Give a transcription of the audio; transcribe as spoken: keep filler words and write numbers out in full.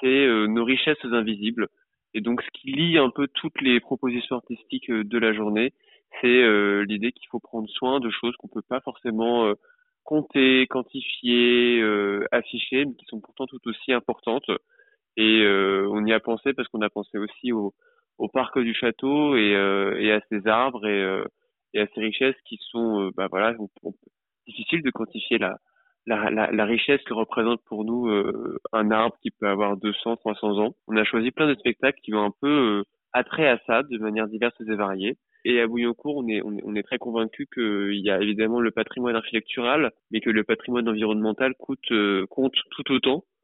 c'est euh, nos richesses invisibles. Et donc, ce qui lie un peu toutes les propositions artistiques euh, de la journée, c'est euh, l'idée qu'il faut prendre soin de choses qu'on peut pas forcément euh, compter, quantifier, euh, afficher, mais qui sont pourtant tout aussi importantes. Et euh, on y a pensé parce qu'on a pensé aussi au, au parc du château et, euh, et à ses arbres et, euh, et à ces richesses qui sont, euh, bah voilà, on- on- difficiles de quantifier la, la, la, la richesse que représente pour nous euh, un arbre qui peut avoir deux cents, trois cents ans. On a choisi plein de spectacles qui ont un peu euh, attrait à ça de manière diverse et variée. Et à Bouillancourt, on est, on est, on est très convaincu qu'il y a évidemment le patrimoine architectural, mais que le patrimoine environnemental coûte, euh, compte tout autant.